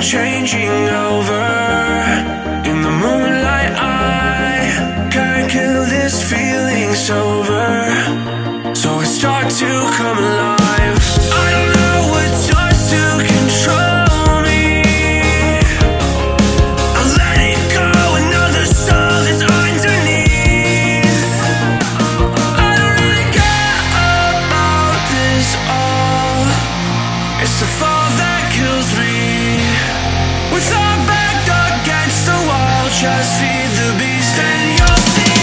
changing over. In the moonlight I can't kill this feeling sober. So I start to come alive. I don't know what starts to control me. I let it go, another soul that's underneath. I don't really care about this all. It's the fall that kills me. With our back against the wall, just feed the beast and you'll see.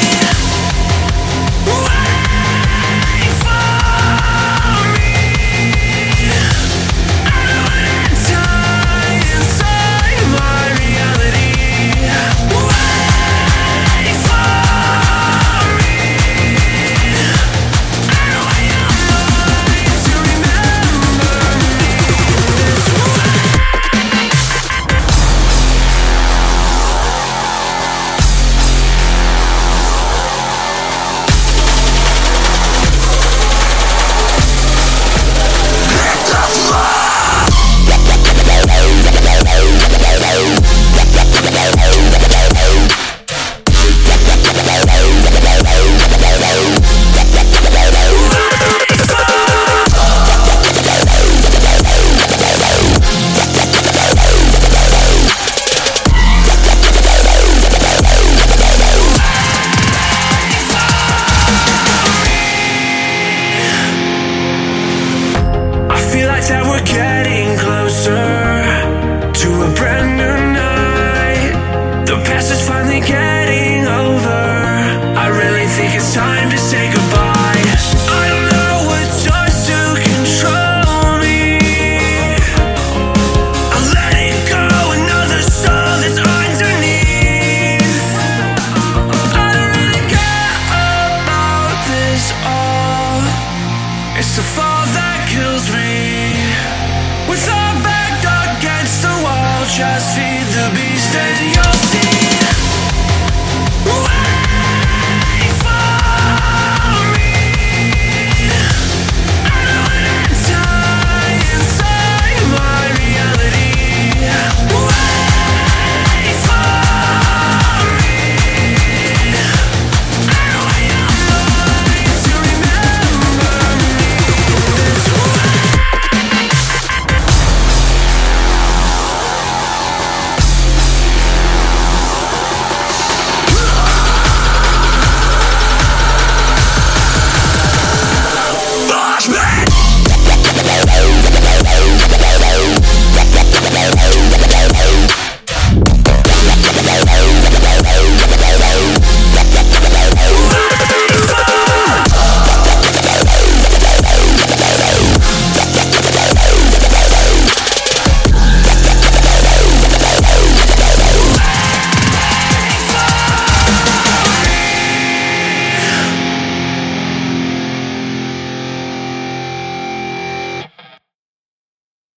Wait for me. I don't wanna die inside my reality. Wait for me. I don't want your mind to remember me this way. That we're getting closer to a brand new night. The past is finally getting over. I really think it's time to say goodbye.